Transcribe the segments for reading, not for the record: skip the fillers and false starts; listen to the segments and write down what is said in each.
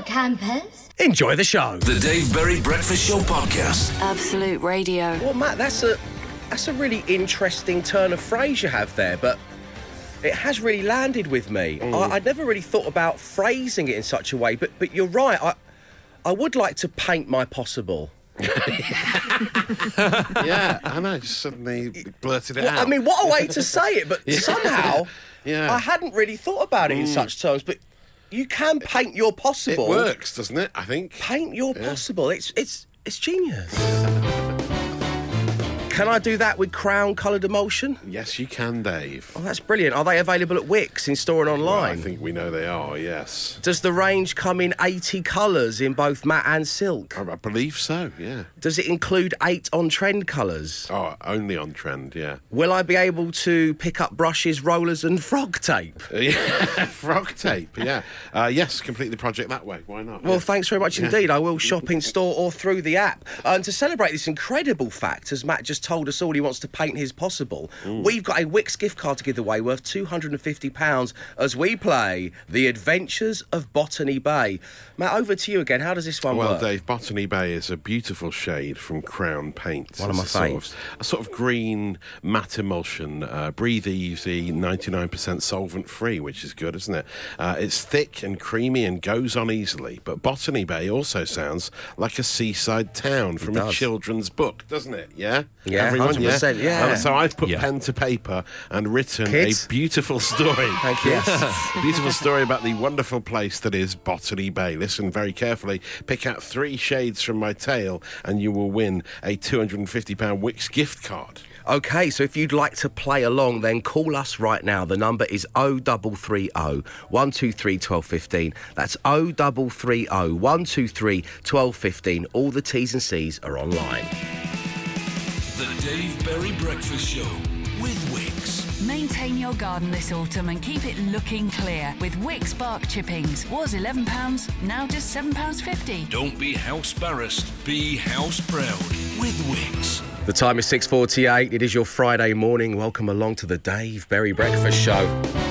campers. Enjoy the show. The Dave Berry Breakfast Show Podcast. Absolute Radio. Well, Matt, that's a really interesting turn of phrase you have there, but it has really landed with me. I'd never really thought about phrasing it in such a way, but you're right. I would like to paint my possible. Yeah, I know, just suddenly blurted it out. I mean, what a way to say it, but somehow I hadn't really thought about it in such terms, but you can paint your possible. It works, doesn't it, I think? Paint your possible. It's genius. Can I do that with Crown coloured emulsion? Yes, you can, Dave. Oh, that's brilliant. Are they available at Wix in store and online? Well, I think we know they are, yes. Does the range come in 80 colours in both matte and silk? I believe so, yeah. Does it include 8 on-trend colours? Oh, only on trend, yeah. Will I be able to pick up brushes, rollers and frog tape? Frog tape, yeah. Yes, complete the project that way. Why not? Well, thanks very much indeed. I will shop in store or through the app. And to celebrate this incredible fact, as Matt just told us all he wants to paint his possible, we've got a Wix gift card to give away worth £250 as we play The Adventures of Botany Bay. Matt, over to you again. How does this one work? Well, Dave, Botany Bay is a beautiful shade from Crown Paints. One of my faves. A sort of green matte emulsion, breathe easy, 99% solvent free, which is good, isn't it? It's thick and creamy and goes on easily, but Botany Bay also sounds like a seaside town from a children's book, doesn't it? Yeah? Yeah, Everyone, 100%, yeah. So I've put pen to paper and written Kids? a beautiful story. Thank you. Beautiful story about the wonderful place that is Botany Bay. Listen very carefully. Pick out 3 shades from my tale and you will win a £250 Wix gift card. OK, so if you'd like to play along, then call us right now. The number is 0330 123 1215. That's 0330 123 1215. All the T's and C's are online. The Dave Berry Breakfast Show with Wix. Maintain your garden this autumn and keep it looking clear with Wix bark chippings. Was £11, now just £7.50. Don't be house barrassed, be house proud with Wix. The time is 6:48. It is your Friday morning. Welcome along to the Dave Berry Breakfast Show.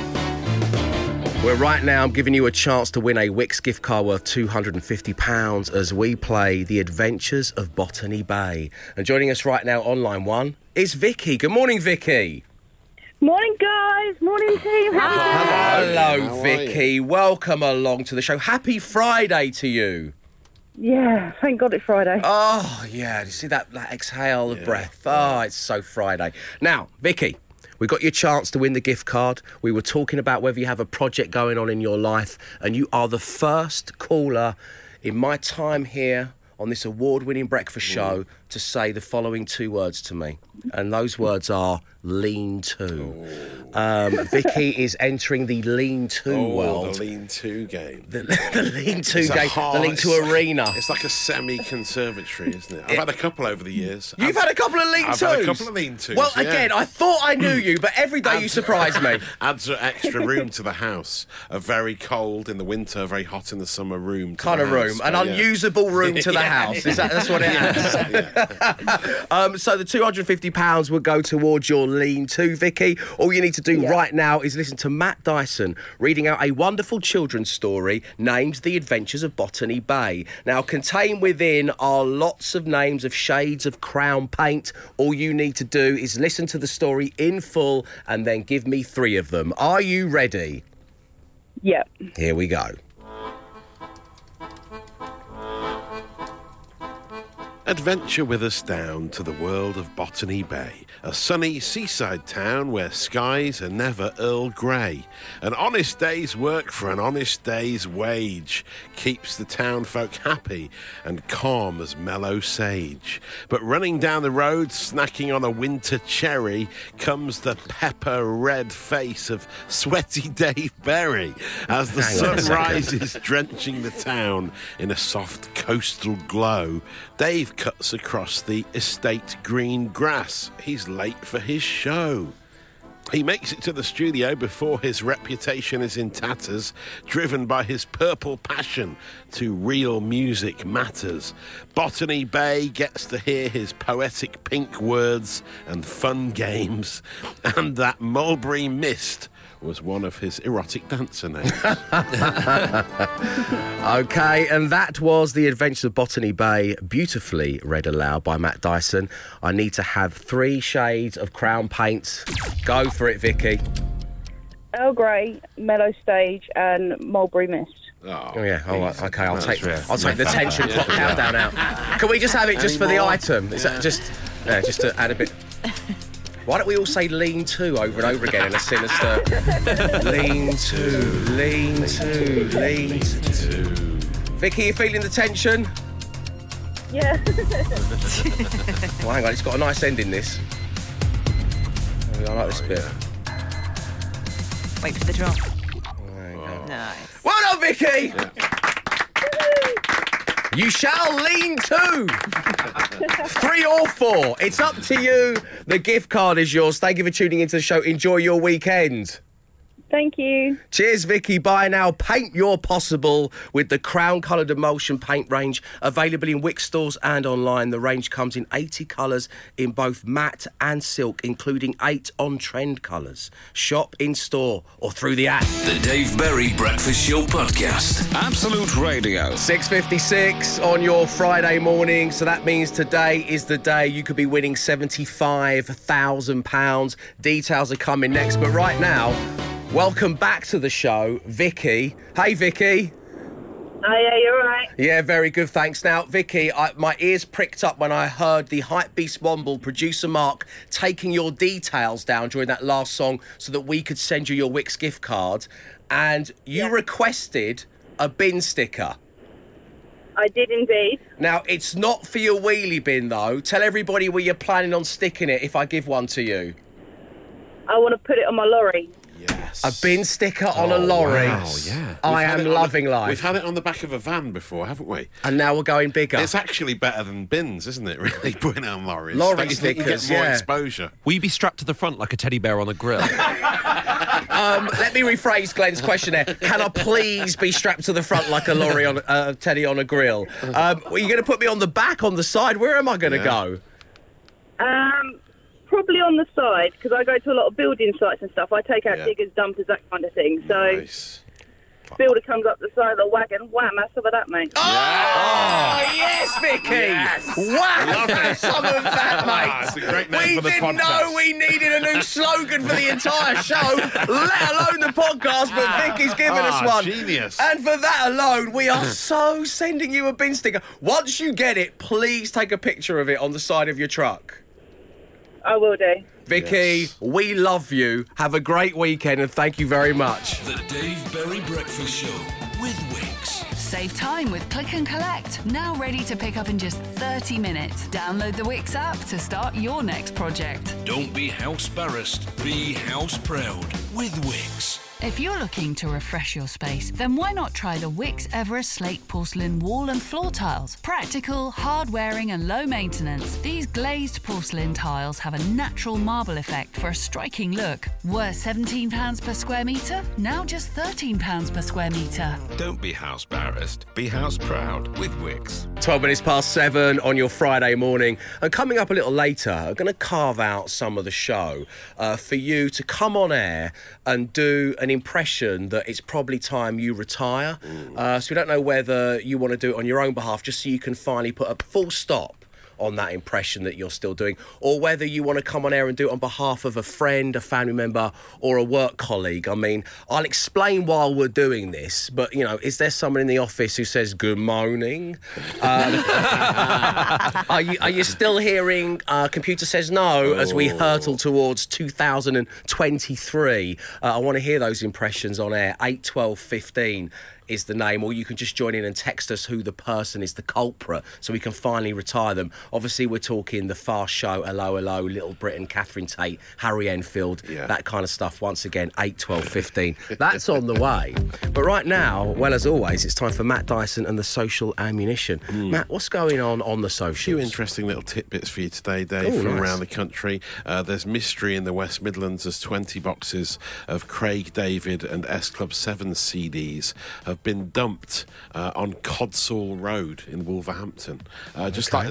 Where right now I'm giving you a chance to win a Wix gift card worth £250 as we play The Adventures of Botany Bay. And joining us right now on line 1 is Vicky. Good morning, Vicky. Morning, guys. Morning, team. Hello, Vicky. Welcome along to the show. Happy Friday to you. Yeah, thank God it's Friday. Oh, yeah. Do you see that exhale of breath? Oh, it's so Friday. Now, Vicky, we got your chance to win the gift card. We were talking about whether you have a project going on in your life, and you are the first caller in my time here on this award-winning breakfast show to say the following 2 words to me. And those words are lean-to. Vicky is entering the lean-to world. The lean-to game. The lean-to game. The lean-to arena. It's like a semi-conservatory, isn't it? I've had a couple over the years. You've had a couple of lean-tos? I've had a couple of lean-tos, Well, again, I thought I knew you, but every day you surprise me. Adds extra room to the house. A very cold in the winter, very hot in the summer room. Kind of room. An unusable room to the house. That's what it is. So the £250 will go towards your lean-to, Vicky. All you need to do right now is listen to Matt Dyson reading out a wonderful children's story named The Adventures of Botany Bay. Now, contained within are lots of names of shades of Crown paint. All you need to do is listen to the story in full and then give me 3 of them. Are you ready? Yep. Here we go. Adventure with us down to the world of Botany Bay, a sunny seaside town where skies are never Earl Grey. An honest day's work for an honest day's wage keeps the town folk happy and calm as mellow sage. But running down the road, snacking on a winter cherry, comes the pepper red face of sweaty Dave Berry as the sun rises, drenching the town in a soft coastal glow. Dave cuts across the estate green grass. He's late for his show. He makes it to the studio before his reputation is in tatters, driven by his purple passion to real music matters. Botany Bay gets to hear his poetic pink words and fun games, and that mulberry mist was one of his erotic dancer names. Okay, and that was The Adventures of Botany Bay, beautifully read aloud by Matt Dyson. I need to have 3 shades of Crown paints. Go for it, Vicky. Earl Grey, Mellow Stage, and Mulberry Mist. Oh yeah, all right, okay, I'll take the Yeah. tension clock countdown out. Can we just have it just for the item? Is that just to add a bit? Why don't we all say lean to over and over again in a sinister lean to, lean to, lean to. Vicky, you feeling the tension? Yeah. Well, hang on, it's got a nice ending, this. I like this bit. Wait for the drop. There you go. Nice. Well done, Vicky! You shall lean to 3 or 4. It's up to you. The gift card is yours. Thank you for tuning into the show. Enjoy your weekend. Thank you. Cheers, Vicky. Bye now. Paint your possible with the Crown Coloured Emulsion paint range, available in Wickes stores and online. The range comes in 80 colours in both matte and silk, including 8 on-trend colours. Shop in store or through the app. The Dave Berry Breakfast Show Podcast. Absolute Radio. 6:56 on your Friday morning. So that means today is the day you could be winning £75,000. Details are coming next. But right now, welcome back to the show, Vicky. Hey, Vicky. Oh, yeah, you're all right. Yeah, very good, thanks. Now, Vicky, my ears pricked up when I heard the Hypebeast Womble producer Mark taking your details down during that last song so that we could send you your Wickes gift card. And you requested a bin sticker. I did indeed. Now, it's not for your wheelie bin, though. Tell everybody where you're planning on sticking it if I give one to you. I want to put it on my lorry. Yes. A bin sticker on a lorry. Wow, yeah. I We've had am it on loving the- life. We've had it on the back of a van before, haven't we? And now we're going bigger. It's actually better than bins, isn't it, really, putting it on lorries? Lorry Like, you stickers, get more yeah. exposure. Will you be strapped to the front like a teddy bear on a grill? Let me rephrase Glenn's question there. Can I please be strapped to the front like a lorry on Teddy on a grill? Are you going to put me on the back, on the side? Where am I going to go? Probably on the side, because I go to a lot of building sites and stuff. I take out Yeah. diggers, dumpers, that kind of thing. So, Nice. builder comes up the side of the wagon. Wham, have some of that, mate. Oh, yes, Vicky! Wow, some of that, mate. It's a great name We for the didn't podcast. know we needed a new slogan for the entire show, let alone the podcast, but Vicky's given us one. Genius. And for that alone, we are so sending you a bin sticker. Once you get it, please take a picture of it on the side of your truck. I will do. Vicky, Yes. we love you. Have a great weekend and thank you very much. The Dave Berry Breakfast Show with Wickes. Save time with Click and Collect. Now ready to pick up in just 30 minutes. Download the Wickes app to start your next project. Don't be house barrassed, be house proud with Wickes. If you're looking to refresh your space, then why not try the Wickes Everest Slate Porcelain wall and floor tiles? Practical, hard-wearing and low maintenance, these glazed porcelain tiles have a natural marble effect for a striking look. Worth £17 per square metre? Now just £13 per square metre. Don't be house barrassed, be house proud with Wickes. 12 minutes past 7 on your Friday morning. And coming up a little later, I'm going to carve out some of the show for you to come on air and do an impression that it's probably time you retire. So we don't know whether you want to do it on your own behalf, just so you can finally put a full stop on that impression that you're still doing, or whether you want to come on air and do it on behalf of a friend, a family member, or a work colleague. I mean, I'll explain while we're doing this, but, you know, is there someone in the office who says good morning? Are you still hearing computer says no as we hurtle towards 2023? I want to hear those impressions on air. 8 12 15 is the name, or you can just join in and text us who the person is, the culprit, so we can finally retire them. Obviously, we're talking The Fast Show, Hello, Hello, Little Britain, Catherine Tate, Harry Enfield, that kind of stuff. Once again, 8 12 15. That's on the way. But right now, well, as always, it's time for Matt Dyson and the social ammunition. Matt, what's going on the socials? A few interesting little tidbits for you today, Dave, from nice. around the country. There's mystery in the West Midlands as 20 boxes of Craig David and S Club 7 CDs have been dumped on Codsall Road in Wolverhampton. Just like they're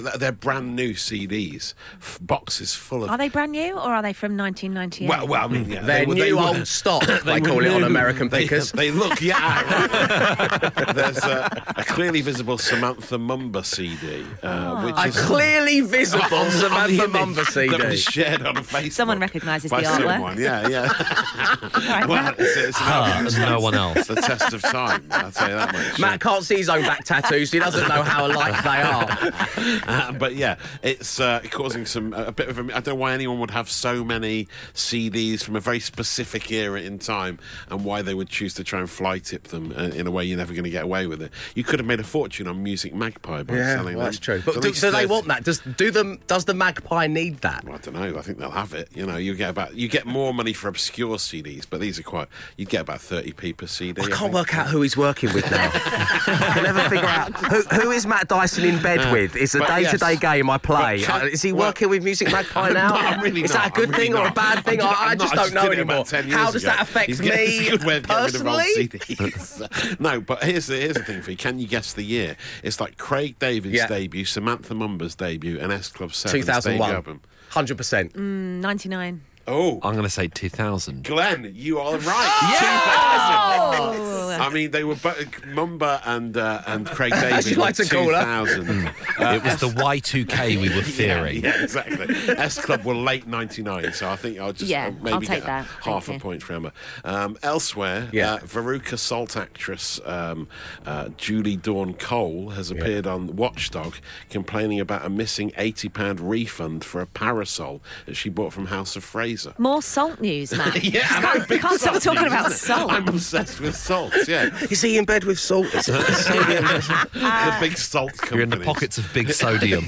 brand new CDs, boxes full of. Are they brand new or are they from 1998? Well, I mean, yeah, They're new old stock, they call it on American Pickers. They look, yeah. There's a clearly visible Samantha Mumba CD, which A is clearly visible on the Samantha image Mumba CD. that was shared on Facebook. Someone recognises by the artwork. someone. Yeah. Right, Well, it's There's no one else. the test of time. I'll tell you that much. Matt can't see his own back tattoos, so he doesn't know how alike they are. But yeah, it's causing a bit of. I don't know why anyone would have so many CDs from a very specific era in time, and why they would choose to try and fly tip them in a way you're never going to get away with it. You could have made a fortune on Music Magpie by selling them. That's true. So But at do least they there's- want that? Does the Magpie need that? Well, I don't know. I think they'll have it. You know, you get more money for obscure CDs, but these are you get about 30p per CD. I can't work out who he's working with now. I can never figure out who is Matt Dyson in bed with. It's a but day-to-day yes. game I play. But Is he working with Music Magpie now? I'm really is not. that a good I'm really thing or a not. bad thing? I just don't know did it anymore. about 10 years How does ago. that affect It's me a good way of getting rid of old personally? CDs. No, but here's the thing for you. Can you guess the year? It's like Craig David's debut, Samantha Mumba's debut, and S Club 7's debut 2001. album. 100%. 99. Oh, I'm going to say 2000. Glenn, you are right. 2000. I mean, they were both Mumba and Craig David. As you like to call her. 2000. It was the Y2K we were fearing. Yeah, exactly. S Club were late 99, so I think I'll just maybe I'll get take that. half Thank a you. point for Emma. Elsewhere, Veruca Salt actress Julie Dawn Cole has appeared on Watchdog complaining about a missing £80 refund for a parasol that she bought from House of Fraser. More salt news, Matt. I'm big Can't stop salt talking news, about isn't it? salt. I'm obsessed with salt, yeah. Is he in bed with salt? The big salt companies. You're in the pockets of big sodium.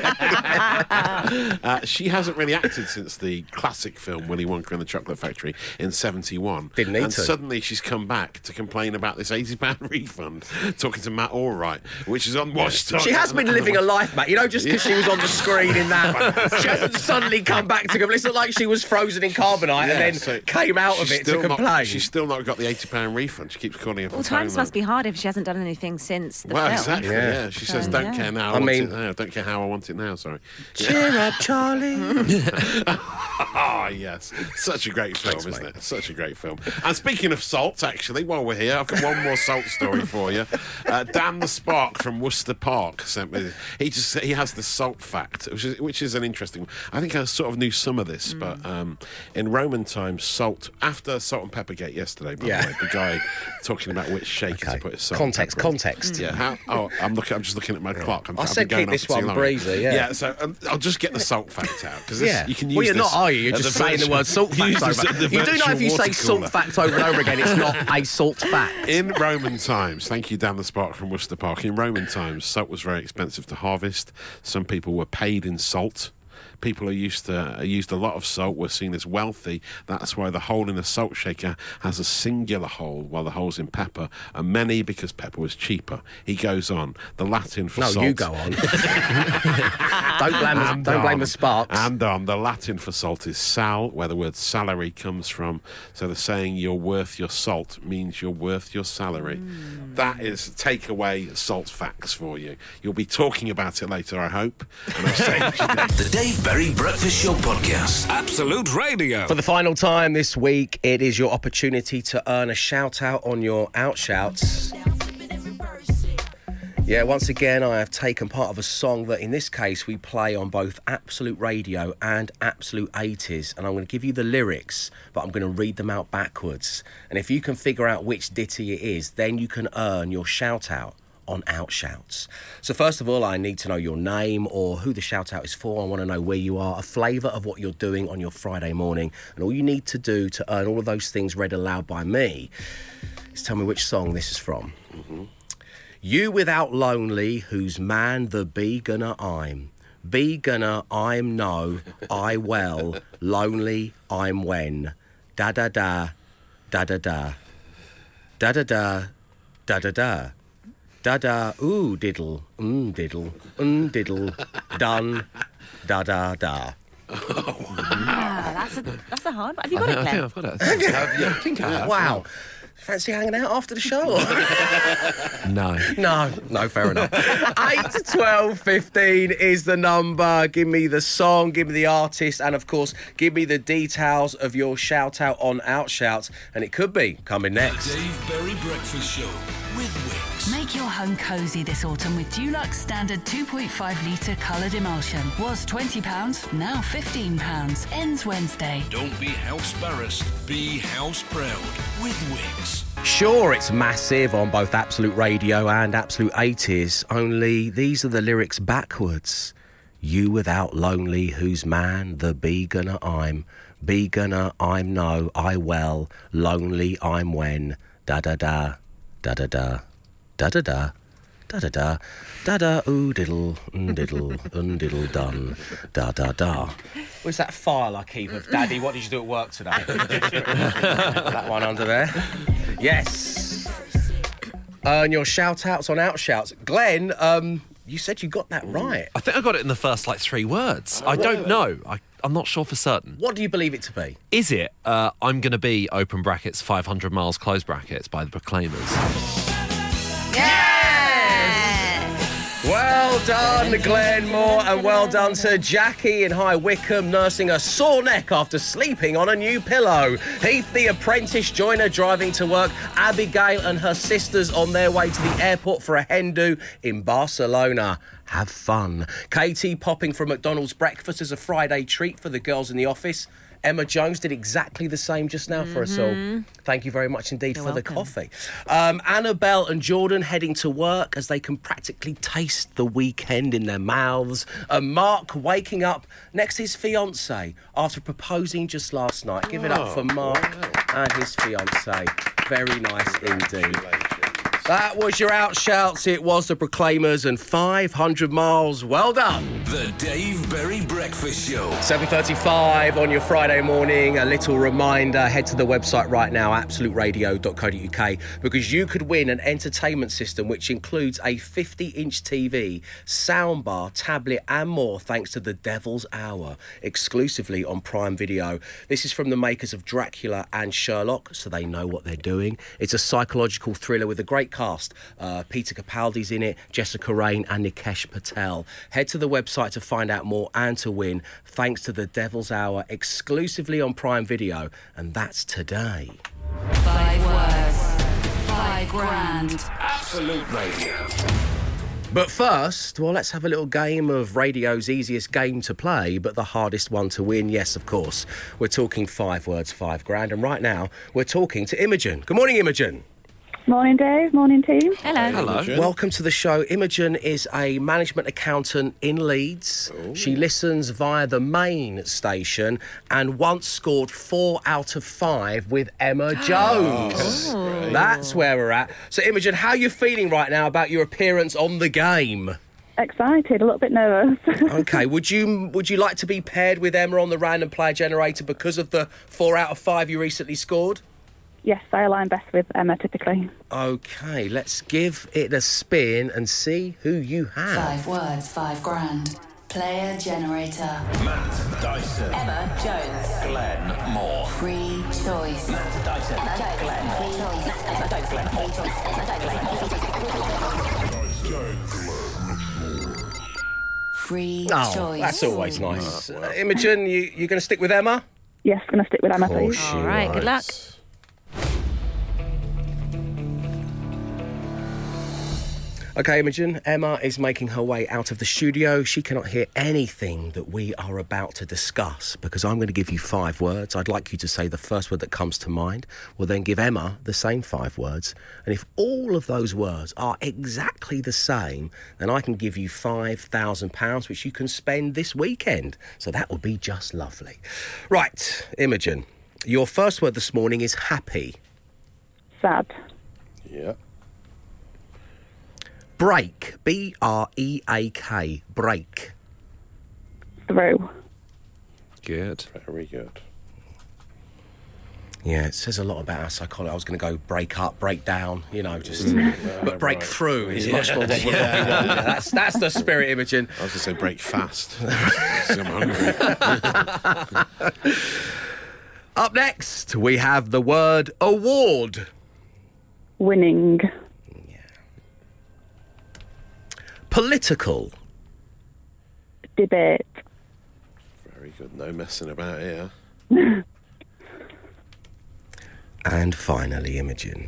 She hasn't really acted since the classic film Willy Wonka and the Chocolate Factory in 71. Didn't need and to. suddenly she's come back to complain about this £80 refund, talking to Matt Allwright, which is on Watchdog. She has been living a life, Matt. You know, just because she was on the screen in that, she hasn't suddenly come back to complain. It's not like she was frozen in carbonite and then so came out of she's it to still not- complain. She's still not got the £80 refund. She keeps calling up. Well, times must be hard if she hasn't done anything since the Well, film. exactly. Yeah, she says, "Don't care now. I want mean- it now. Don't care how I want it now." Sorry. Cheer up, Charlie. Ah, yes. Such a great film, isn't it? Such a great film. And speaking of salt, actually, while we're here, I've got one more salt story for you. Dan the Spark from Worcester Park sent me. He has the salt fact, which is an interesting one. I think I sort of knew some of this, but in Roman times, salt after Salt and Peppergate yesterday, by the way, the guy talking about which shaker to put his salt. Context. Yeah. I'm just looking at my clock. I said keep this one breezy. Yeah. So I'll just get the salt fact out because you can use. Well, you're this not, are you? You're at just the saying the word salt fact use this over. at the You do know if you virtual say water salt cooler. fact over and over again, it's not a salt fact. In Roman times, thank you, Dan the Spark from Worcester Park. In Roman times, salt was very expensive to harvest. Some people were paid in salt. People who used a lot of salt were seen as wealthy. That's why the hole in a salt shaker has a singular hole, while the holes in pepper are many because pepper was cheaper. He goes on. The Latin for salt. No, you go on. don't blame the sparks. And on. The Latin for salt is sal, where the word salary comes from. So the saying "you're worth your salt" means you're worth your salary. That is takeaway salt facts for you. You'll be talking about it later, I hope. And I'll say it today. The Dave Berry Breakfast Show Podcast. Absolute Radio. For the final time this week, it is your opportunity to earn a shout-out on your outshouts. Yeah, once again, I have taken part of a song that, in this case, we play on both Absolute Radio and Absolute 80s. And I'm going to give you the lyrics, but I'm going to read them out backwards. And if you can figure out which ditty it is, then you can earn your shout-out on Outshouts. So first of all, I need to know your name or who the shout-out is for. I want to know where you are, a flavour of what you're doing on your Friday morning. And all you need to do to earn all of those things read aloud by me is tell me which song this is from. You without lonely, whose man the be gonna I'm. Be gonna I'm no, I well, lonely I'm when. Da da da, da da da. Da da da, da da da. Da da, ooh diddle, diddle, diddle, done, da da da. That's a hard one. Have you got it, I think Glenn? I've got it. Wow. Fancy hanging out after the show? No. No, fair enough. 8 to 12, 15 is the number. Give me the song, give me the artist, and of course, give me the details of your shout out on Outshouts. And it could be coming next. The Dave Berry Breakfast Show with Wix. Make your home cosy this autumn with Dulux Standard 2.5 litre coloured emulsion. Was £20, now £15. Ends Wednesday. Don't be house embarrassed, be house proud with Wix. Sure, it's massive on both Absolute Radio and Absolute 80s, only these are the lyrics backwards. You without lonely, whose man, the beginner I'm. Beginner I'm no, I well, lonely I'm when. Da-da-da, da-da-da, da-da-da. Da-da-da, da-da, ooh diddle, diddle, diddle dun, da-da-da. Where's that file I keep of Daddy, what did you do at work today? That one under there. Yes. And your shout-outs on Outshouts. Glenn, you said you got that right. I think I got it in the first, 3 words. I don't know. I'm not sure for certain. What do you believe it to be? Is it I'm Gonna Be, open brackets, 500 Miles, close brackets, by the Proclaimers? Well done, Glenn Moore, and well done to Jackie in High Wycombe, nursing a sore neck after sleeping on a new pillow. Heath, the apprentice joiner, driving to work. Abigail and her sisters on their way to the airport for a hen do in Barcelona. Have fun. Katie popping from McDonald's breakfast as a Friday treat for the girls in the office. Emma Jones did exactly the same just now for us all. Thank you very much indeed for the coffee. Annabelle and Jordan heading to work as they can practically taste the weekend in their mouths. And Mark waking up next to his fiancée after proposing just last night. Give it up for Mark and his fiancée. Very nice indeed. That was your Outshouts. It was the Proclaimers and 500 Miles. Well done. The Dave Berry Breakfast Show. 7:35 on your Friday morning. A little reminder, head to the website right now, absoluteradio.co.uk, because you could win an entertainment system which includes a 50-inch TV, soundbar, tablet and more, thanks to The Devil's Hour, exclusively on Prime Video. This is from the makers of Dracula and Sherlock, so they know what they're doing. It's a psychological thriller with a great cast. Peter Capaldi's in it, Jessica Raine and Nikesh Patel. Head to the website to find out more and to win, thanks to The Devil's Hour, exclusively on Prime Video, and that's today. 5 words, 5 grand. Absolute Radio. But first, well, let's have a little game of radio's easiest game to play, but the hardest one to win. Yes, of course. We're talking 5 words, 5 grand, and right now we're talking to Imogen. Good morning, Imogen. Morning, Dave. Morning, team. Hello. Welcome to the show. Imogen is a management accountant in Leeds. She listens via the main station and once scored 4 out of 5 with Emma Jones. That's where we're at. So, Imogen, how are you feeling right now about your appearance on the game? Excited, a little bit nervous. Okay, would you like to be paired with Emma on the random player generator because of the 4 out of 5 you recently scored? Yes, I align best with Emma, typically. Okay, let's give it a spin and see who you have. 5 words, 5 grand. Player generator. Matt Dyson. Emma Jones. Glenn Moore. Free choice. Matt Dyson. Glenn Free Oh, choice. that's always nice. Imogen, you're going to stick with Emma? Yes, going to stick with Emma, please. All right, good luck. Okay, Imogen, Emma is making her way out of the studio. She cannot hear anything that we are about to discuss because I'm going to give you 5 words. I'd like you to say the first word that comes to mind. We'll then give Emma the same 5 words. And if all of those words are exactly the same, then I can give you £5,000, which you can spend this weekend. So that would be just lovely. Right, Imogen, your first word this morning is happy. Sad. Yeah. Break. B-R-E-A-K. Break. Through. Good. Very good. Yeah, it says a lot about our psychology. I was going to go break up, break down, but break through is much more what we want. Yeah, that's the spirit, Imogen. I was going to say break fast. I'm hungry. Up next, we have the word award. Winning. Political. Debate. Very good. No messing about here. And finally, Imogen.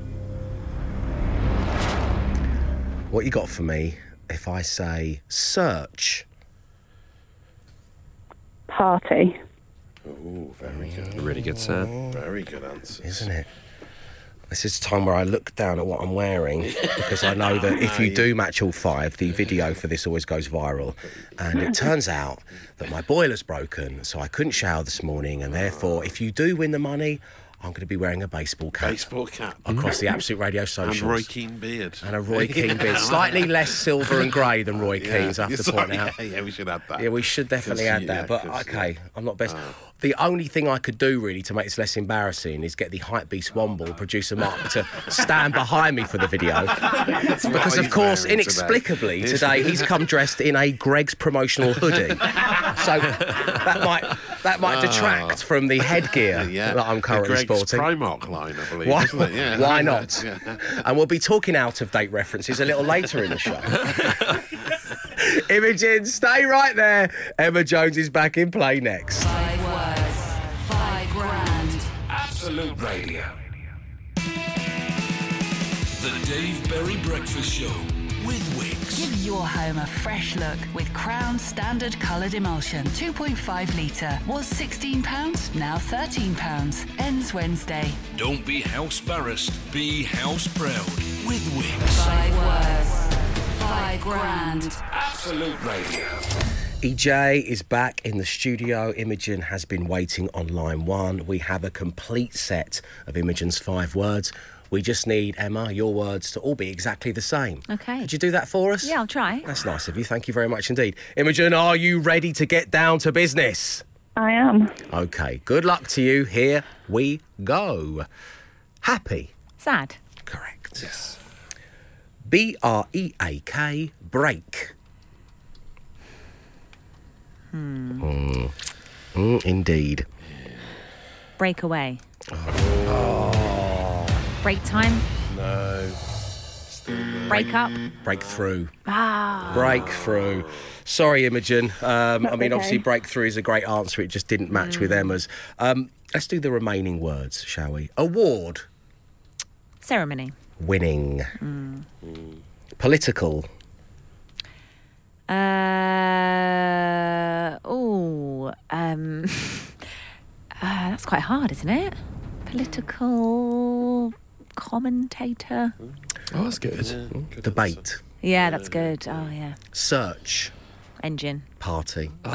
What you got for me if I say search? Party. Oh, very good. Really good set. Very good answers. Isn't it? This is the time where I look down at what I'm wearing because I know that if you do match all 5, the video for this always goes viral. And it turns out that my boiler's broken, so I couldn't shower this morning. And therefore, if you do win the money, I'm going to be wearing a baseball cap. Baseball cap. Across the Absolute Radio socials. And Roy Keane beard. And a Roy Keane beard. Slightly less silver and grey than Roy Keane's, I have to point out. Yeah, we should add that. Yeah, we should definitely add that. But okay, I'm not best. The only thing I could do really to make this less embarrassing is get the Hypebeast Womble, producer Mark, to stand behind me for the video. Because of course, inexplicably today he's come dressed in a Greggs promotional hoodie. So that might detract from the headgear that I'm currently sporting. Primark line, I believe, Why, isn't it? Yeah. Why not? And we'll be talking out-of-date references a little later in the show. Imogen, stay right there. Emma Jones is back in play next. 5 words, 5 grand. Absolute Radio. The Dave Berry Breakfast Show with Wix. Give your home a fresh look with Crown Standard Coloured Emulsion. 2.5 litre. Was £16, now £13. Ends Wednesday. Don't be house embarrassed, be house proud with Wix. 5 words, 5 grand. Absolute Radio. EJ is back in the studio. Imogen has been waiting on line 1. We have a complete set of Imogen's 5 words. We just need, Emma, your words to all be exactly the same. Okay. Could you do that for us? Yeah, I'll try. That's nice of you. Thank you very much indeed. Imogen, are you ready to get down to business? I am. Okay, good luck to you. Here we go. Happy. Sad. Correct. Yes. B-R-E-A-K, break. Indeed. Breakaway. Break time. No. Still no. Break up. Breakthrough. Breakthrough. Sorry, Imogen. I mean, okay. obviously, breakthrough is a great answer. It just didn't match with Emma's. Let's do the remaining words, shall we? Award. Ceremony. Winning. Political. That's quite hard, isn't it? Political commentator. Oh, that's good. Debate. Yeah, that's good. Oh, yeah. Search. Engine. Party. Oh,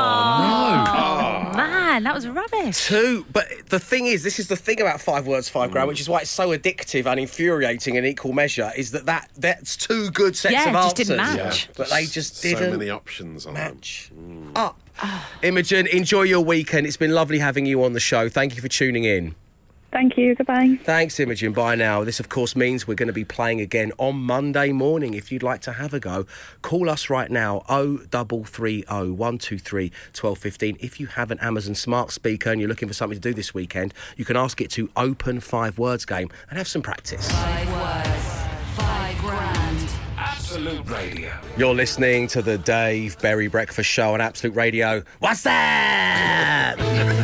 man, that was rubbish. 2. But the thing is, this is the thing about 5 words, 5 grand, which is why it's so addictive and infuriating in equal measure, is that's 2 good sets Yeah, of it just answers. didn't match. But they just So didn't many options on match up. Imogen, enjoy your weekend. It's been lovely having you on the show. Thank you for tuning in. Thank you. Goodbye. Thanks, Imogen. Bye now. This, of course, means we're going to be playing again on Monday morning. If you'd like to have a go, call us right now, 0330 123 1215. If you have an Amazon smart speaker and you're looking for something to do this weekend, you can ask it to open 5 words game and have some practice. 5 words, 5 grand. Absolute Radio. You're listening to the Dave Berry Breakfast Show on Absolute Radio. What's that?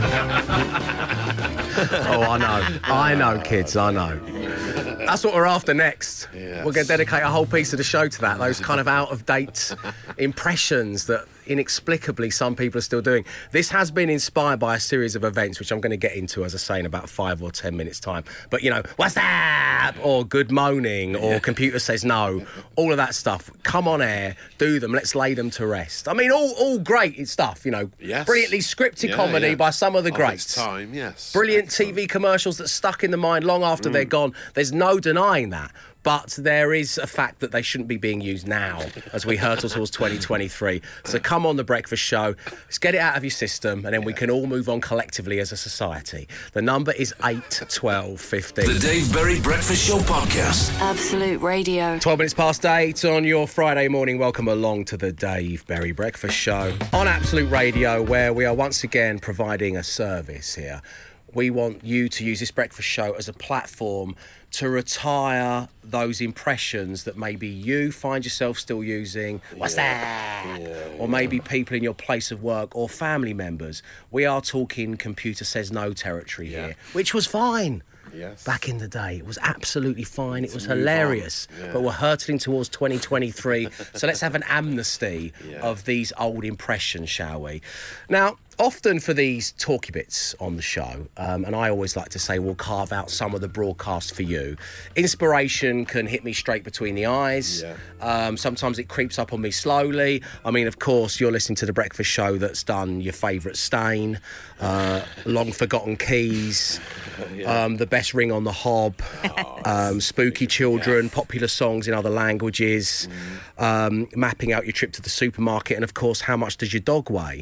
Oh, I know, kids, I know. That's what we're after next. Yes. We're going to dedicate a whole piece of the show to that, those kind of out-of-date impressions that inexplicably some people are still doing. This has been inspired by a series of events, which I'm going to get into, as I say, in about 5 or 10 minutes' time. But, you know, what's that? Or good moaning, or computer says no, all of that stuff. Come on air, do them, let's lay them to rest. I mean, all great stuff, you know. Yes. Brilliantly scripted comedy by some of the Of greats. its time, yes. Brilliant Excellent. TV commercials that stuck in the mind long after they're gone. There's no denying that. But there is a fact that they shouldn't be being used now as we hurtle towards 2023. So come on The Breakfast Show. Let's get it out of your system and then we can all move on collectively as a society. The number is 8 12 15. The Dave Berry Breakfast Show podcast. Absolute Radio. 12 minutes past 8 on your Friday morning. Welcome along to the Dave Berry Breakfast Show on Absolute Radio, where we are once again providing a service here. we want you to use this breakfast show as a platform to retire those impressions that maybe you find yourself still using. What's that? Or maybe people in your place of work or family members. We are talking computer says no territory here, which was fine. Yes. Back in the day, it was absolutely fine. It was hilarious. But we're hurtling towards 2023. So let's have an amnesty of these old impressions, shall we? Now, often for these talky bits on the show, and I always like to say we'll carve out some of the broadcast for you. Inspiration can hit me straight between the eyes. Sometimes it creeps up on me slowly. I mean, of course, you're listening to The Breakfast Show that's done your favourite Stain, Long Forgotten Keys, The Best Ring on the Hob, Spooky Children, popular songs in other languages, mapping out your trip to the supermarket, and, of course, how much does your dog weigh?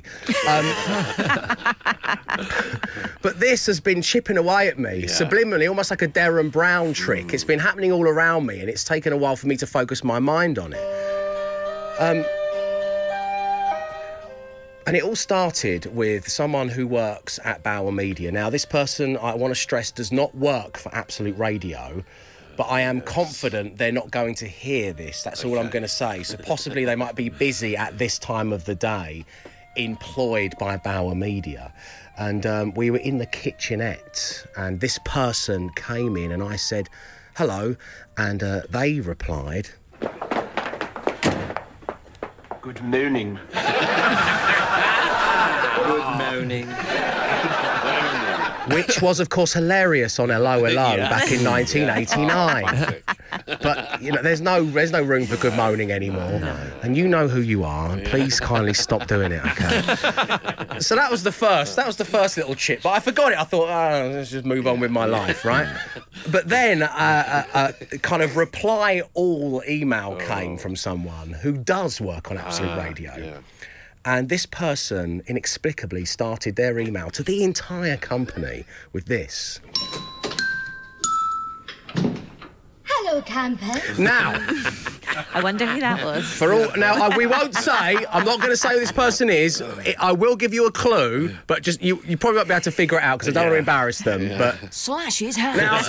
But this has been chipping away at me subliminally, almost like a Derren Brown trick. It's been happening all around me, and it's taken a while for me to focus my mind on it. And it all started with someone who works at Bauer Media. Now, this person, I want to stress, does not work for Absolute Radio, but I am confident they're not going to hear this. That's all I'm going to say. So possibly they might be busy at this time of the day, employed by Bauer Media. And we were in the kitchenette, and this person came in, and I said, hello, and they replied, good morning. Good morning. Which was, of course, hilarious on Hello Hello back in 1989. But, you know, there's no room for good moaning anymore. And you know who you are, and please kindly stop doing it, OK? So that was the first little chip. But I forgot it. I thought, let's just move on with my life, right? But then a kind of reply all email came from someone who does work on Absolute Radio. And this person inexplicably started their email to the entire company with this. Hello, campers. Now, I wonder who that was. We won't say. I'm not going to say who this person is. I will give you a clue, but just you probably won't be able to figure it out because I don't want to embarrass them. But Slash his hand. now,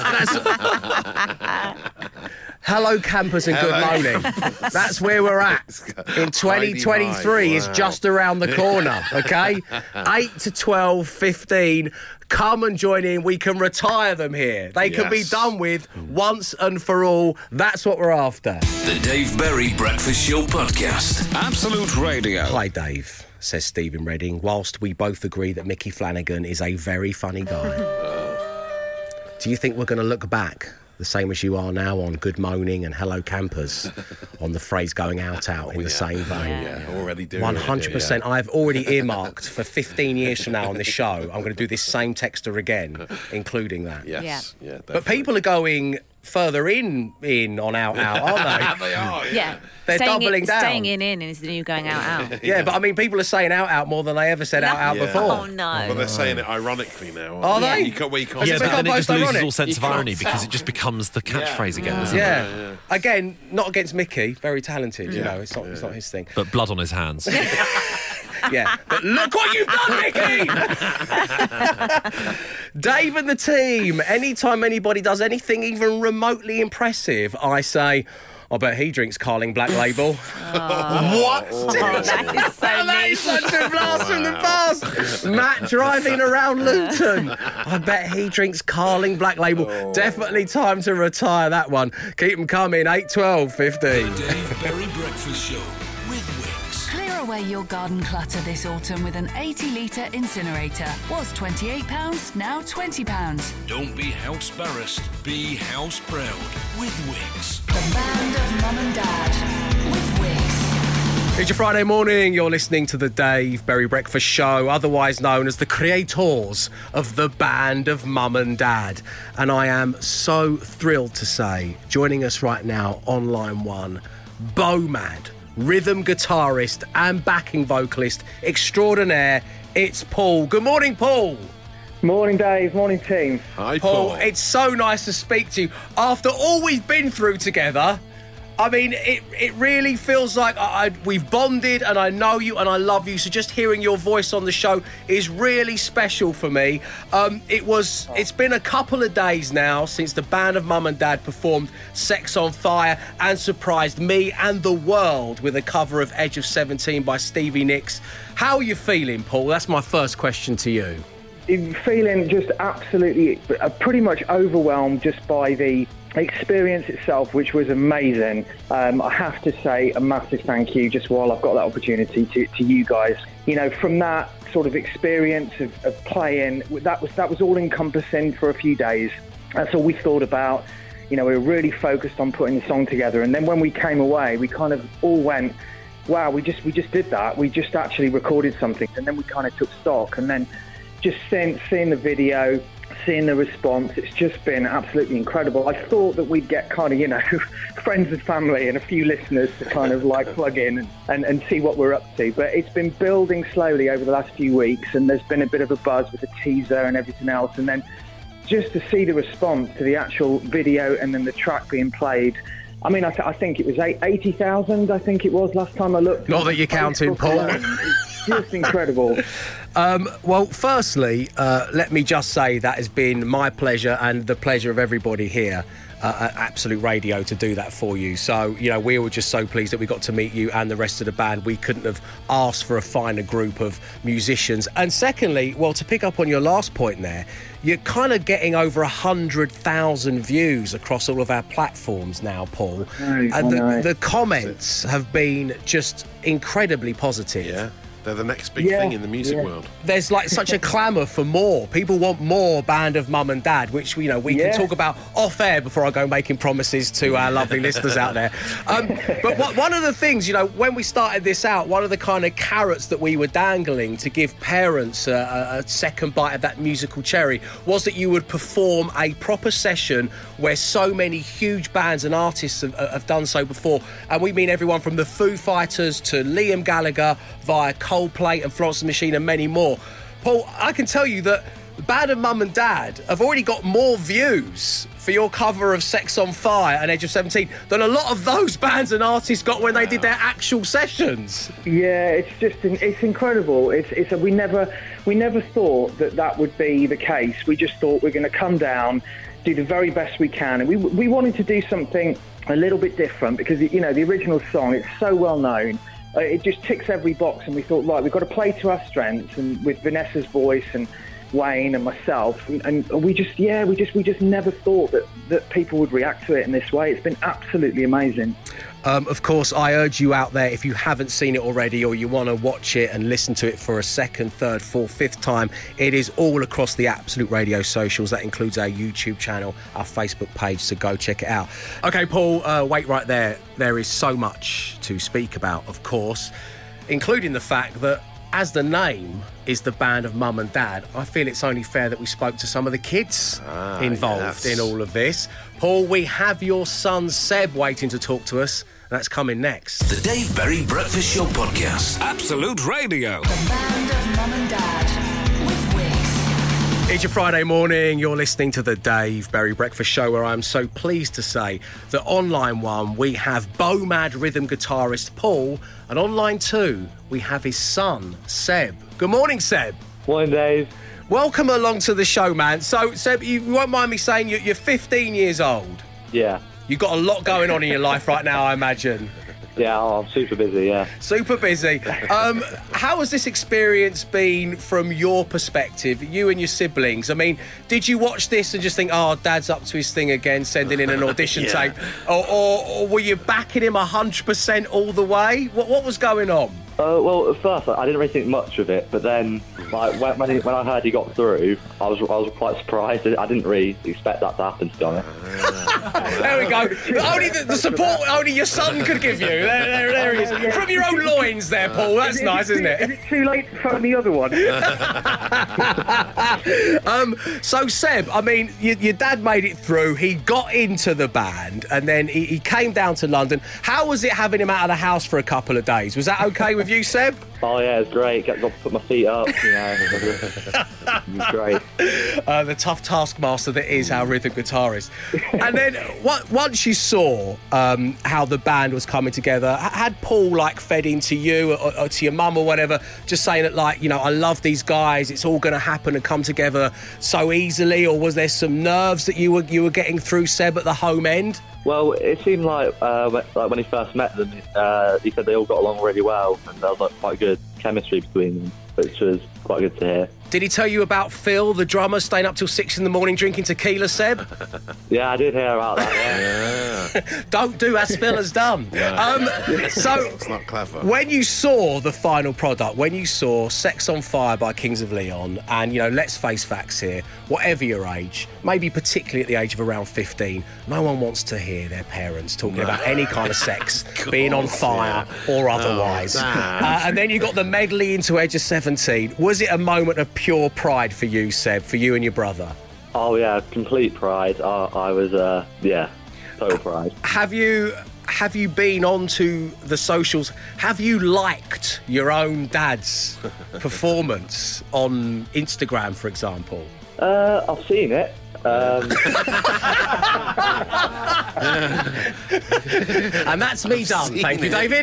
hello, campers, and good morning. That's where we're at. In 2023 is just around the corner, OK? 8 to 12, 15. Come and join in. We can retire them here. They can be done with once and for all. That's what we're after. The Dave Berry Breakfast Show Podcast. Absolute Radio. Hi, Dave, says Stephen Redding, whilst we both agree that Mickey Flanagan is a very funny guy. Do you think we're going to look back the same as you are now on Good Moaning and Hello Campers on the phrase going out in the same vein? Yeah, already doing 100%. I've already earmarked for 15 years from now on this show, I'm going to do this same texter again, including that. Yes. Yeah, but people are going further in on out, aren't they? They are, yeah. They're doubling down. Staying in is the new going out. Yeah, but I mean, people are saying out more than they ever said out before. Oh, no. Well, they're saying it ironically now. Are they? You can't Yeah, but then it just loses all sense of irony because it just becomes the catchphrase again, doesn't it? Yeah. Again, not against Mickey, very talented, you know, it's not his thing. But blood on his hands. Yeah, but look what you've done, Mickey! Dave and the team, anytime anybody does anything even remotely impressive, I say, I bet he drinks Carling Black Label. What? That is so That is such a blast from the past. Matt driving around Luton. I bet he drinks Carling Black Label. Definitely time to retire that one. Keep them coming, 8, 12, 15. The Dave Berry Breakfast Show with Wix. Clear away your garden clutter this autumn with an 80-litre incinerator. Was £28, now £20. Don't be house embarrassed, be house proud with Wix. The band of Mum and Dad with Wix. It's your Friday morning. You're listening to the Dave Berry Breakfast Show, otherwise known as the creators of the band of Mum and Dad. And I am so thrilled to say, joining us right now on line one, Bomad, rhythm guitarist and backing vocalist extraordinaire. It's Paul. Good morning, Paul. Morning, Dave. Morning, team. Hi, Paul. It's so nice to speak to you. After all we've been through together, I mean, it really feels like we've bonded, and I know you and I love you, so just hearing your voice on the show is really special for me. It's been a couple of days now since the band of Mum and Dad performed Sex on Fire and surprised me and the world with a cover of Edge of 17 by Stevie Nicks. How are you feeling, Paul? That's my first question to you. Feeling just absolutely, pretty much overwhelmed just by the experience itself, which was amazing. I have to say a massive thank you, just while I've got that opportunity, to you guys. You know, from that sort of experience of playing, that was all encompassing for a few days. That's all we thought about. You know, we were really focused on putting the song together, and then when we came away, we kind of all went, wow, we just did that. We just actually recorded something, and then we kind of took stock, and then just seeing the video, seeing the response, it's just been absolutely incredible. I thought that we'd get kind of, you know, friends and family and a few listeners to kind of like plug in and see what we're up to. But it's been building slowly over the last few weeks, and there's been a bit of a buzz with the teaser and everything else. And then just to see the response to the actual video and then the track being played, I mean, I think it was 80,000, I think it was last time I looked. Not that you're counting, Paul. It's just incredible. Well, firstly, let me just say that has been my pleasure and the pleasure of everybody here at Absolute Radio to do that for you. So, you know, we were just so pleased that we got to meet you and the rest of the band. We couldn't have asked for a finer group of musicians. And secondly, well, to pick up on your last point there, you're kind of getting over 100,000 views across all of our platforms now, Paul. And the comments have been just incredibly positive. Yeah. They're the next big thing in the music world. There's like such a clamour for more. People want more Band of Mum and Dad, which, you know, we can talk about off air before I go making promises to our lovely listeners out there. But one of the things, you know, when we started this out, one of the kind of carrots that we were dangling to give parents a second bite of that musical cherry was that you would perform a proper session where so many huge bands and artists have done so before. And we mean everyone from the Foo Fighters to Liam Gallagher via Coldplay and Florence and the Machine and many more. Paul, I can tell you that the Band of Mum and Dad have already got more views for your cover of Sex on Fire and Edge of 17 than a lot of those bands and artists got when they did their actual sessions. Yeah, it's incredible. We never thought that would be the case. We just thought we're going to come down, do the very best we can, and we wanted to do something a little bit different because, you know, the original song, it's so well known. It just ticks every box, and we thought, right, we've got to play to our strengths, and with Vanessa's voice and Wayne and myself, and we just never thought that people would react to it in this way. It's been absolutely amazing. Of course, I urge you out there, if you haven't seen it already or you want to watch it and listen to it for a second, third, fourth, fifth time, it is all across the Absolute Radio socials. That includes our YouTube channel, our Facebook page, so go check it out. OK, Paul, wait right there. There is so much to speak about, of course, including the fact that as the name is the Band of Mum and Dad, I feel it's only fair that we spoke to some of the kids involved in all of this. Paul, we have your son Seb waiting to talk to us. That's coming next. The Dave Berry Breakfast Show Podcast. Absolute Radio. The Band of Mum and Dad with Wix. It's your Friday morning. You're listening to the Dave Berry Breakfast Show, where I'm so pleased to say that on line one, we have Bomad rhythm guitarist Paul, and on line two, we have his son, Seb. Good morning, Seb. Morning, Dave. Welcome along to the show, man. So, Seb, you won't mind me saying you're 15 years old. Yeah. You've got a lot going on in your life right now, I imagine. Yeah, I'm super busy, yeah. Super busy. How has this experience been from your perspective, you and your siblings? I mean, did you watch this and just think, oh, Dad's up to his thing again, sending in an audition tape? Or were you backing him 100% all the way? What was going on? Well, at first, I didn't really think much of it, but then, like, when I heard he got through, I was quite surprised. I didn't really expect that to happen, to be honest. There we go. Only the support only your son could give you. There he is. From your own loins there, Paul. That's nice, isn't it? Is it too late to phone the other one? So, Seb, I mean, your dad made it through. He got into the band, and then he came down to London. How was it having him out of the house for a couple of days? Was that okay with you, Seb? Oh yeah, it's great. Got to put my feet up. You know, it's great. The tough taskmaster that is our rhythm guitarist. And then once you saw how the band was coming together, had Paul like fed into you or to your mum or whatever, just saying that like, you know, I love these guys, it's all going to happen and come together so easily, or was there some nerves that you were getting through, Seb, at the home end? Well, it seemed like when he first met them, he said they all got along really well, and there was like quite good chemistry between them, which was quite good to hear. Did he tell you about Phil, the drummer, staying up till 6 a.m. drinking tequila, Seb? Yeah, I did hear about that, yeah. Don't do as Phil has done. So, it's not clever. When you saw the final product, when you saw Sex on Fire by Kings of Leon, and, you know, let's face facts here, whatever your age, maybe particularly at the age of around 15, no one wants to hear their parents talking about any kind of sex, being on fire or otherwise. And then you got the medley into Edge of 17. Was it a moment of pure pride for you, Seb, for you and your brother? Oh yeah, complete pride. I was total pride. Have you been onto the socials? Have you liked your own dad's performance on Instagram, for example? I've seen it. And that's me done. Thank you, David.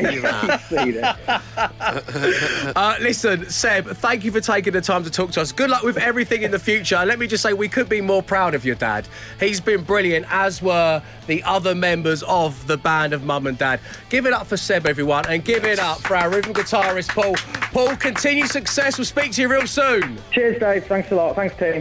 Listen, Seb, thank you for taking the time to talk to us. Good luck with everything in the future. And let me just say, we could be more proud of your dad. He's been brilliant, as were the other members of the band of Mum and Dad. Give it up for Seb, everyone, and give it up for our rhythm guitarist, Paul. Paul, continued success. We'll speak to you real soon. Cheers, Dave. Thanks a lot. Thanks, team.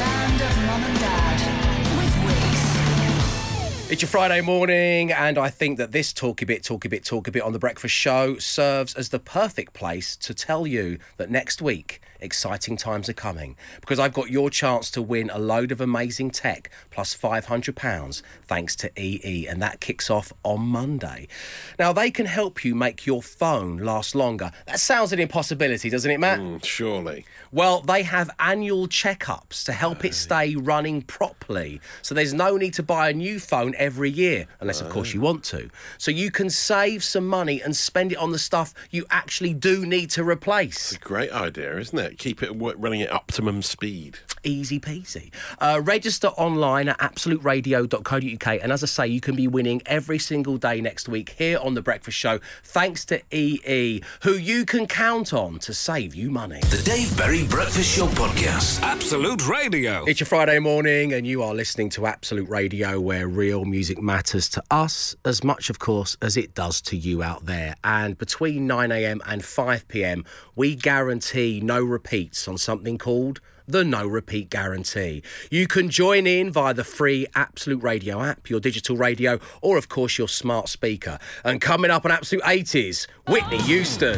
It's your Friday morning, and I think that this Talk a Bit on The Breakfast Show serves as the perfect place to tell you that next week, exciting times are coming, because I've got your chance to win a load of amazing tech plus £500 thanks to EE, and that kicks off on Monday. Now, they can help you make your phone last longer. That sounds an impossibility, doesn't it, Matt? Surely. Well, they have annual checkups to help it stay running properly, so there's no need to buy a new phone every year, unless, of course, you want to. So you can save some money and spend it on the stuff you actually do need to replace. It's a great idea, isn't it? Keep it running at optimum speed. Easy peasy. Register online at absoluteradio.co.uk, and as I say, you can be winning every single day next week here on The Breakfast Show, thanks to EE, who you can count on to save you money. The Dave Berry Breakfast Show Podcast. Absolute Radio. It's your Friday morning, and you are listening to Absolute Radio, where real music matters to us as much, of course, as it does to you out there. And between 9 a.m. and 5 p.m, we guarantee no repeats on something called the No Repeat Guarantee. You can join in via the free Absolute Radio app, your digital radio, or, of course, your smart speaker. And coming up on Absolute 80s, Whitney Houston.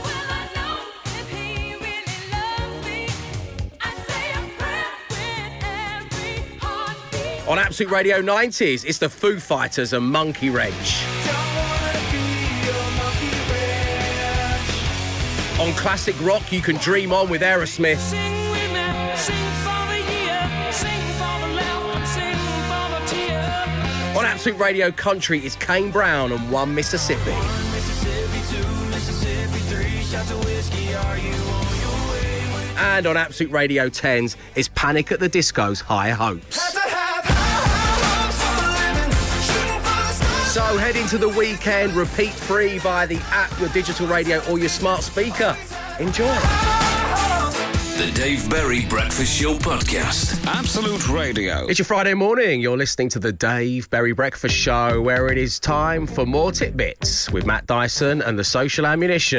On Absolute Radio 90s, it's the Foo Fighters and Monkey Wrench. On classic rock, you can dream on with Aerosmith. On Absolute Radio Country, it's Kane Brown and One Mississippi. And on Absolute Radio 10s, it's Panic at the Disco's High Hopes. So head into the weekend, repeat free via the app, your digital radio or your smart speaker. Enjoy. The Dave Berry Breakfast Show Podcast. Absolute Radio. It's your Friday morning. You're listening to the Dave Berry Breakfast Show, where it is time for more tidbits with Matt Dyson and the Social Ammunition.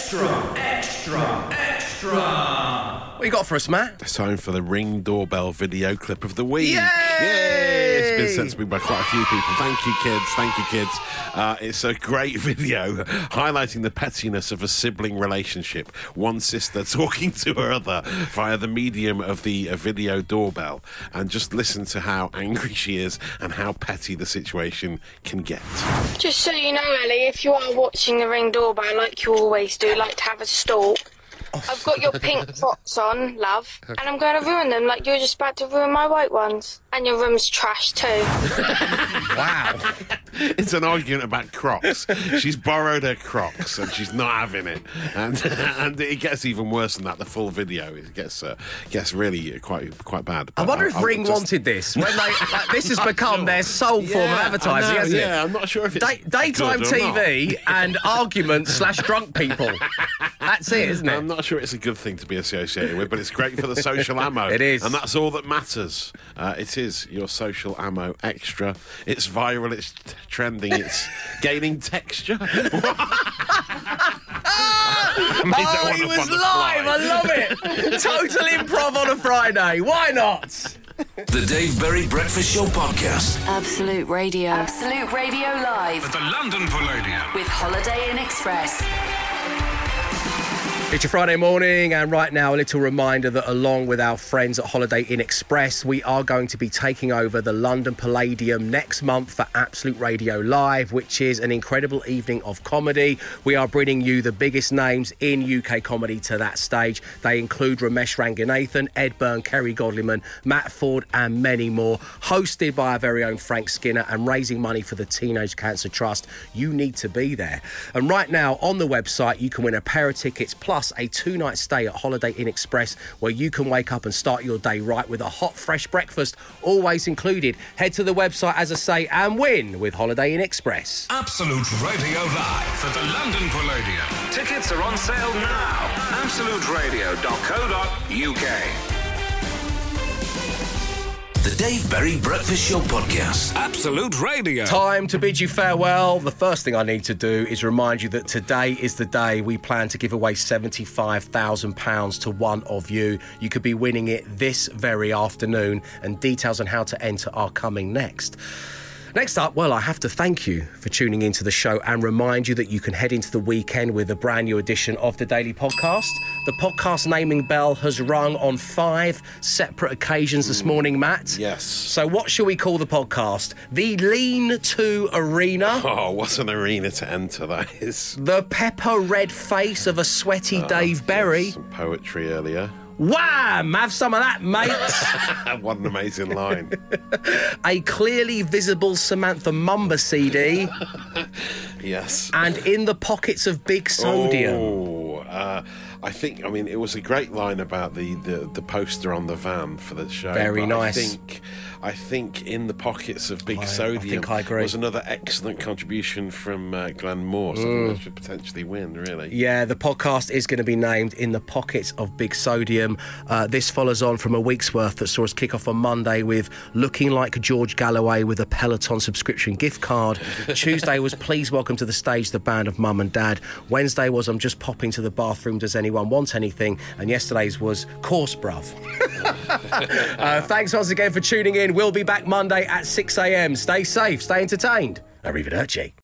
Extra. What you got for us, Matt? It's time for the Ring Doorbell video clip of the week. Yay! It's been sent to me by quite a few people. Thank you, kids. It's a great video highlighting the pettiness of a sibling relationship. One sister talking to her other via the medium of the video doorbell. And just listen to how angry she is and how petty the situation can get. Just so you know, Ellie, if you are watching the Ring Doorbell like you always do, like to have a stalk, I've got your pink socks on, love, and I'm going to ruin them like you're just about to ruin my white ones. And your room's trash too. Wow. It's an argument about Crocs. She's borrowed her Crocs and she's not having it. And it gets even worse than that. The full video, it gets really quite bad. I wonder if Ring wanted this. When this has become their sole form of advertising, hasn't it? Yeah, I'm not sure if it's daytime good or TV not. and arguments/drunk people. That's it, isn't it? I'm not sure it's a good thing to be associated with, but it's great for the social ammo. It is. And that's all that matters. It is your social ammo extra. It's viral, it's trending, it's gaining texture. He was live. I love it. Total improv on a Friday. Why not? The Dave Berry Breakfast Show podcast. Absolute Radio. Absolute Radio Live. At the London Palladium. With Holiday Inn Express. It's your Friday morning, and right now a little reminder that along with our friends at Holiday Inn Express, we are going to be taking over the London Palladium next month for Absolute Radio Live, which is an incredible evening of comedy. We are bringing you the biggest names in UK comedy to that stage. They include Ramesh Ranganathan, Ed Byrne, Kerry Godliman, Matt Ford and many more. Hosted by our very own Frank Skinner and raising money for the Teenage Cancer Trust. You need to be there. And right now on the website, you can win a pair of tickets plus a 2-night stay at Holiday Inn Express, where you can wake up and start your day right with a hot, fresh breakfast, always included. Head to the website, as I say, and win with Holiday Inn Express. Absolute Radio Live at the London Palladium. Tickets are on sale now. absoluteradio.co.uk. The Dave Berry Breakfast Show podcast. Absolute Radio. Time to bid you farewell. The first thing I need to do is remind you that today is the day we plan to give away £75,000 to one of you. You could be winning it this very afternoon, and details on how to enter are coming next. Next up, well, I have to thank you for tuning into the show and remind you that you can head into the weekend with a brand new edition of the Daily Podcast. The podcast naming bell has rung on 5 separate occasions this morning, Matt. Yes. So what shall we call the podcast? The Lean To Arena. Oh, what an arena to enter that is. The pepper red face of a sweaty Dave Berry. Some poetry earlier. Wham! Have some of that, mate. What an amazing line. A clearly visible Samantha Mumba CD. Yes. And in the pockets of Big Sodium. I mean, it was a great line about the poster on the van for the show. Very nice. I think in the pockets of Big Sodium I agree. was another excellent contribution from Glenn Moore, something that should potentially win, really. Yeah, the podcast is going to be named In the Pockets of Big Sodium. This follows on from a week's worth that saw us kick off on Monday with Looking Like George Galloway with a Peloton subscription gift card. Tuesday was Please Welcome to the Stage the band of Mum and Dad. Wednesday was I'm Just Popping to the Bathroom, Does Anyone Want Anything? And yesterday's was Course Bruv. Thanks once again for tuning in. We'll be back Monday at 6 a.m. Stay safe, stay entertained. Arrivederci.